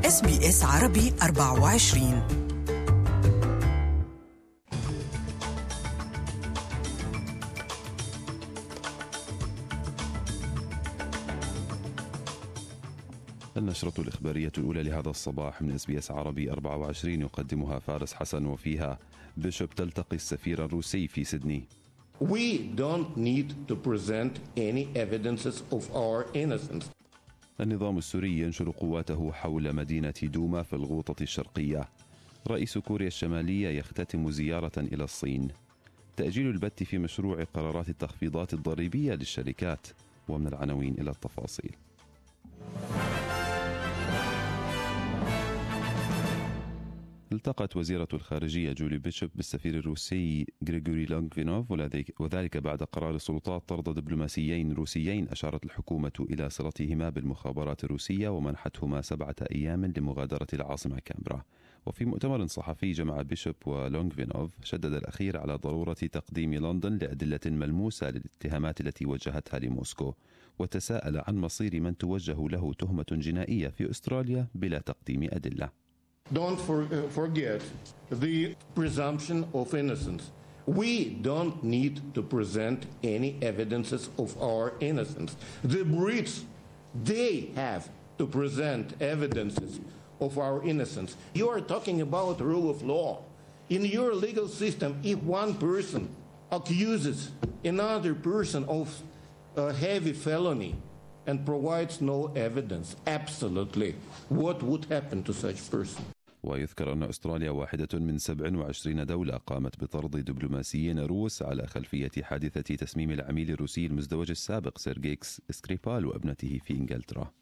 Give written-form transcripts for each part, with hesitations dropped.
SBS عربي 24. النشرة الإخبارية الأولى لهذا الصباح من SBS عربي 24 يقدمها فارس حسن، وفيها بيشوب تلتقي السفير الروسي في سيدني. We don't need to present any evidences of our innocence. النظام السوري ينشر قواته حول مدينة دوما في الغوطة الشرقية. رئيس كوريا الشمالية يختتم زيارة إلى الصين. تأجيل البت في مشروع قرارات التخفيضات الضريبية للشركات. ومن العناوين إلى التفاصيل. التقت وزيرة الخارجية جولي بيشوب بالسفير الروسي غريغوري لونغفينوف، وذلك بعد قرار السلطات طرد دبلوماسيين روسيين أشارت الحكومة إلى صلتهما بالمخابرات الروسية ومنحتهما 7 أيام لمغادرة العاصمة كامبرا. وفي مؤتمر صحفي جمع بيشوب ولونغفينوف شدد الأخير على ضرورة تقديم لندن لأدلة ملموسة للاتهامات التي وجهتها لموسكو، وتساءل عن مصير من توجه له تهمة جنائية في أستراليا بلا تقديم أدلة. Don't forget the presumption of innocence. We don't need to present any evidences of our innocence. The Brits, they have to present evidences of our innocence. You are talking about rule of law. In your legal system, if one person accuses another person of a heavy felony and provides no evidence, absolutely, what would happen to such person? ويذكر أن أستراليا واحدة من 27 دولة قامت بطرد دبلوماسيين روس على خلفية حادثة تسميم العميل الروسي المزدوج السابق سيرجي سكريبال وابنته في إنجلترا.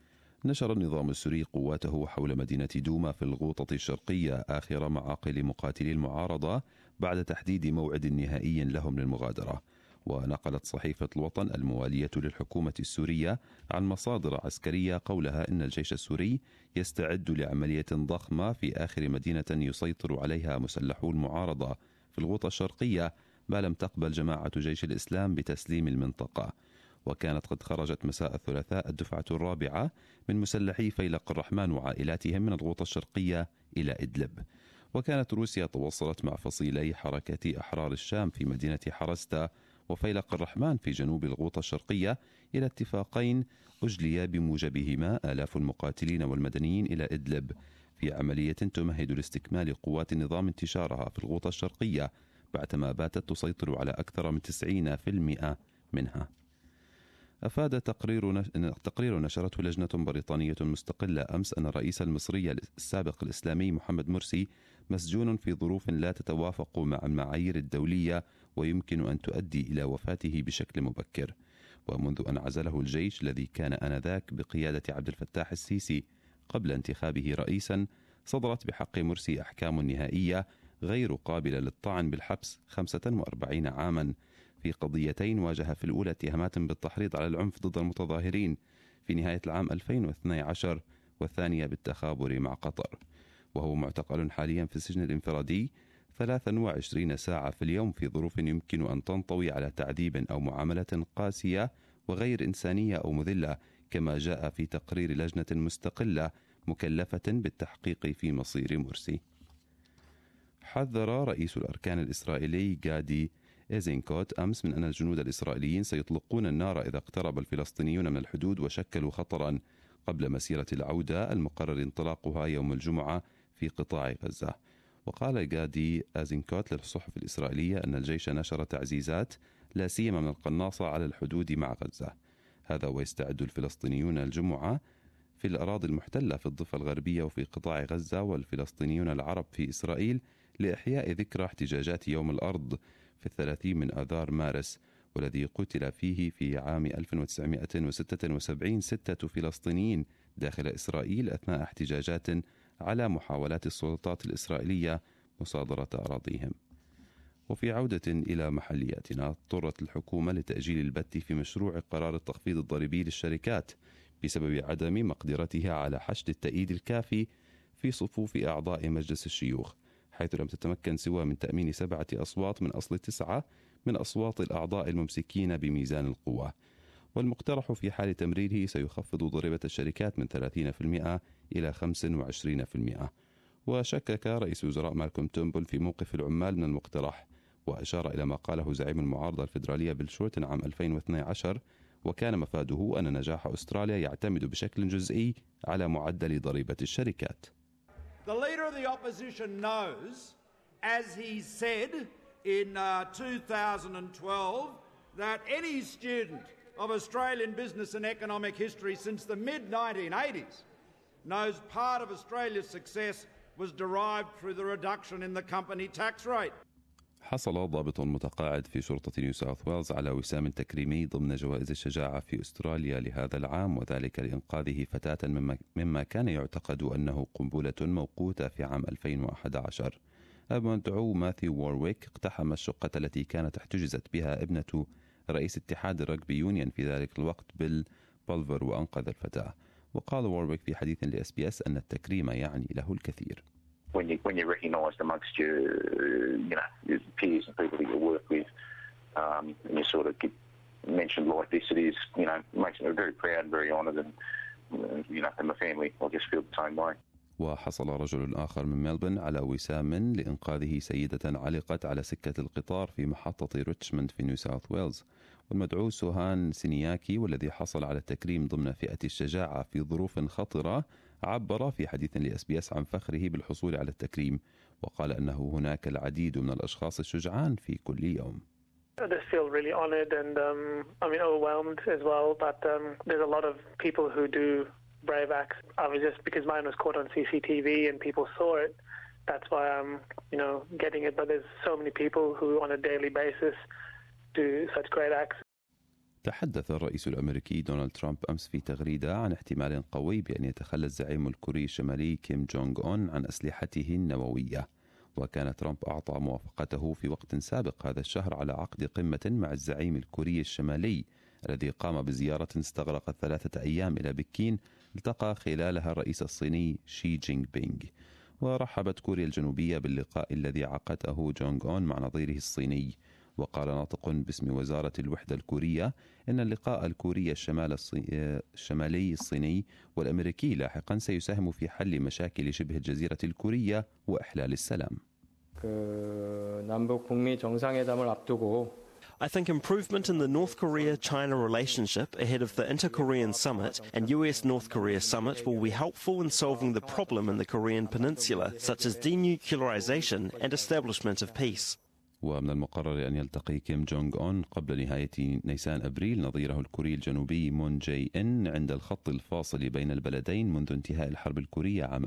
نشر النظام السوري قواته حول مدينة دوما في الغوطة الشرقية آخر معاقل مقاتلي المعارضة بعد تحديد موعد نهائي لهم للمغادرة. ونقلت صحيفة الوطن الموالية للحكومة السورية عن مصادر عسكرية قولها إن الجيش السوري يستعد لعملية ضخمة في آخر مدينة يسيطر عليها مسلحو المعارضة في الغوطة الشرقية ما لم تقبل جماعة جيش الإسلام بتسليم المنطقة. وكانت قد خرجت مساء الثلاثاء الدفعة الرابعة من مسلحي فيلق الرحمن وعائلاتهم من الغوطة الشرقية إلى إدلب. وكانت روسيا تواصلت مع فصيلي حركة أحرار الشام في مدينة حرستا وفيلق الرحمن في جنوب الغوطة الشرقية إلى اتفاقين أجلي بموجبهما آلاف المقاتلين والمدنيين إلى إدلب في عملية تمهد لاستكمال قوات النظام انتشارها في الغوطة الشرقية بعدما باتت تسيطر على أكثر من 90% منها. أفاد تقرير نشرته لجنة بريطانية مستقلة أمس أن الرئيس المصري السابق الإسلامي محمد مرسي مسجون في ظروف لا تتوافق مع المعايير الدولية ويمكن أن تؤدي إلى وفاته بشكل مبكر. ومنذ أن عزله الجيش الذي كان آنذاك بقيادة عبد الفتاح السيسي قبل انتخابه رئيسا صدرت بحق مرسي أحكام نهائية غير قابلة للطعن بالحبس 45 عاما في قضيتين واجه في الأولى اتهامات بالتحريض على العنف ضد المتظاهرين في نهاية العام 2012 والثانية بالتخابر مع قطر. وهو معتقل حاليا في السجن الانفرادي 23 ساعة في اليوم في ظروف يمكن أن تنطوي على تعذيب أو معاملة قاسية وغير إنسانية أو مذلة، كما جاء في تقرير لجنة مستقلة مكلفة بالتحقيق في مصير مرسي. حذر رئيس الأركان الإسرائيلي غادي إيزنكوت أمس من أن الجنود الإسرائيليين سيطلقون النار إذا اقترب الفلسطينيون من الحدود وشكلوا خطرا قبل مسيرة العودة المقرر انطلاقها يوم الجمعة في قطاع غزة. وقال غادي إيزنكوت للصحف الإسرائيلية أن الجيش نشر تعزيزات لا سيما من القناصة على الحدود مع غزة. هذا ويستعد الفلسطينيون الجمعة في الأراضي المحتلة في الضفة الغربية وفي قطاع غزة والفلسطينيون العرب في إسرائيل لإحياء ذكرى احتجاجات يوم الأرض في 30 من آذار مارس، والذي قتل فيه في عام 1976 6 فلسطينيين داخل إسرائيل أثناء احتجاجات على محاولات السلطات الإسرائيلية مصادرة أراضيهم. وفي عودة إلى محلياتنا، اضطرت الحكومة لتأجيل البت في مشروع قرار التخفيض الضريبي للشركات بسبب عدم مقدرتها على حشد التأييد الكافي في صفوف أعضاء مجلس الشيوخ، حيث لم تتمكن سوى من تأمين 7 أصوات من أصل 9 من أصوات الأعضاء الممسكين بميزان القوة. والمقترح في حال تمريره سيخفض ضريبة الشركات من 30% إلى 25%. وشكك رئيس الوزراء مالكوم تورنبول في موقف العمال من المقترح، وأشار إلى ما قاله زعيم المعارضة الفيدرالية بيل شورتن عام 2012، وكان مفاده أن نجاح أستراليا يعتمد بشكل جزئي على معدل ضريبة الشركات. The leader of the opposition knows, as he said in 2012, that any student of Australian business and economic history since the mid-1980s knows part of Australia's success was derived through the reduction in the company tax rate. حصل ضابط متقاعد في شرطة نيو ساوث ويلز على وسام تكريمي ضمن جوائز الشجاعة في أستراليا لهذا العام، وذلك لإنقاذه فتاة مما كان يعتقد أنه قنبلة موقوتة في عام 2011. المدعو ماثيو وورويك اقتحم الشقة التي كانت احتجزت بها ابنة رئيس اتحاد الرجبي يونيون في ذلك الوقت بيل بولفر وأنقذ الفتاة. وقال وورويك في حديث لSBS أن التكريم يعني له الكثير. When you're recognised amongst your peers and people that you work with, and you sort of get mentioned like this, it is, makes me very proud and very honoured, and and my family, I just feel the same way. وحصل رجل آخر من ملبن على وسام لإنقاذه سيدة علقت على سكة القطار في محطة ريتشموند في نيو ساوث ويلز. والمدعو سوهان سينياكي، والذي حصل على التكريم ضمن فئة الشجاعة في ظروف خطرة، عبر في حديث لSBS عن فخره بالحصول على التكريم، وقال أنه هناك العديد من الأشخاص الشجعان في كل يوم. I just feel really honoured and overwhelmed as well, but there's a lot of people who do brave acts. I was just, because mine was caught on CCTV and people saw it, that's why I'm getting it, but there's so many people who on a daily basis do such great acts. تحدث الرئيس الأمريكي دونالد ترامب أمس في تغريدة عن احتمال قوي بأن يتخلى الزعيم الكوري الشمالي كيم جونغ أون عن أسلحته النووية. وكان ترامب أعطى موافقته في وقت سابق هذا الشهر على عقد قمة مع الزعيم الكوري الشمالي الذي قام بزيارة استغرقت 3 أيام إلى بكين، التقى خلالها الرئيس الصيني شي جينغ بينغ. ورحبت كوريا الجنوبية باللقاء الذي عقده جونغ أون مع نظيره الصيني. وقال ناطق باسم وزارة الوحدة الكورية إن اللقاء الكوري الشمالي الصيني والأمريكي لاحقا سيساهم في حل مشاكل شبه الجزيرة الكورية وإحلال السلام. I think improvement in the North Korea-China relationship ahead of the Inter-Korean Summit and US-North Korea Summit will be helpful in solving the problem in the Korean Peninsula, such as denuclearization and establishment of peace. ومن المقرر أن يلتقي كيم جونغ أون قبل نهاية نيسان أبريل نظيره الكوري الجنوبي مون جاي إن عند الخط الفاصل بين البلدين منذ انتهاء الحرب الكورية عام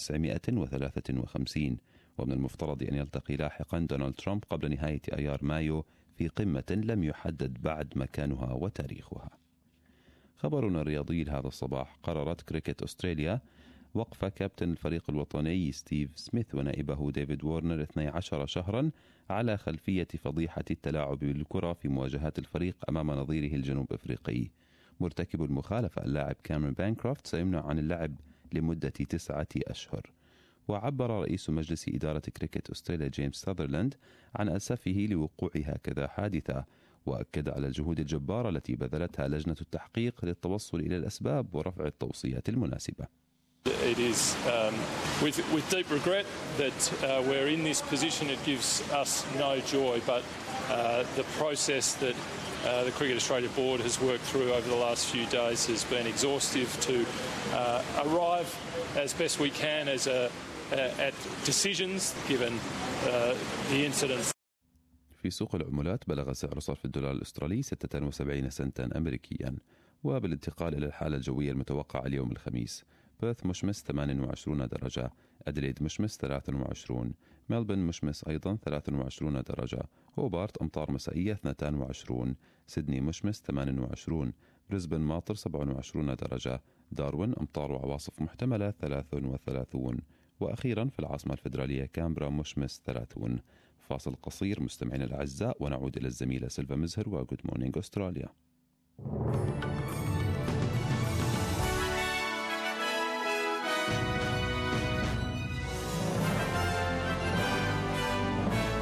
1953. ومن المفترض أن يلتقي لاحقا دونالد ترامب قبل نهاية أيار مايو في قمة لم يحدد بعد مكانها وتاريخها. خبرنا الرياضي لهذا الصباح: قررت كريكت أستراليا وقف كابتن الفريق الوطني ستيف سميث ونائبه ديفيد وورنر 12 شهرا على خلفية فضيحة التلاعب بالكرة في مواجهات الفريق أمام نظيره الجنوب أفريقي. مرتكب المخالفة اللاعب كاميرون بانكروفت سيمنع عن اللعب لمدة 9 أشهر. وعبر رئيس مجلس إدارة كريكت أستراليا جيمس ساذرلاند عن أسفه لوقوع هكذا حادثة، وأكد على الجهود الجبارة التي بذلتها لجنة التحقيق للتوصل إلى الأسباب ورفع التوصيات المناسبة. It is with deep regret that we're in this position. It gives us no joy, but the process that the Cricket Australia Board has worked through over the last few days has been exhaustive to arrive as best we can at decisions given the incidents. في سوق العملات بلغ سعر صرف الدولار الأسترالي 76 سنتا أمريكيا. وبالانتقال إلى الحالة الجوية المتوقعة اليوم الخميس: بيرث مشمس 28 درجة، أديليد مشمس 23، ملبن مشمس أيضا 23 درجة، هوبارت أمطار مسائية 22، سيدني مشمس 28، بريسبن ماطر 27 درجة، داروين أمطار وعواصف محتملة 33، وأخيرا في العاصمة الفيدرالية كامبرا مشمس 30. فاصل قصير مستمعين الأعزاء ونعود إلى الزميلة سيلفا مزهر وجود مورنينج أستراليا.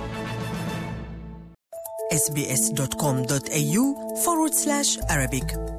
sbs.com.au/Arabic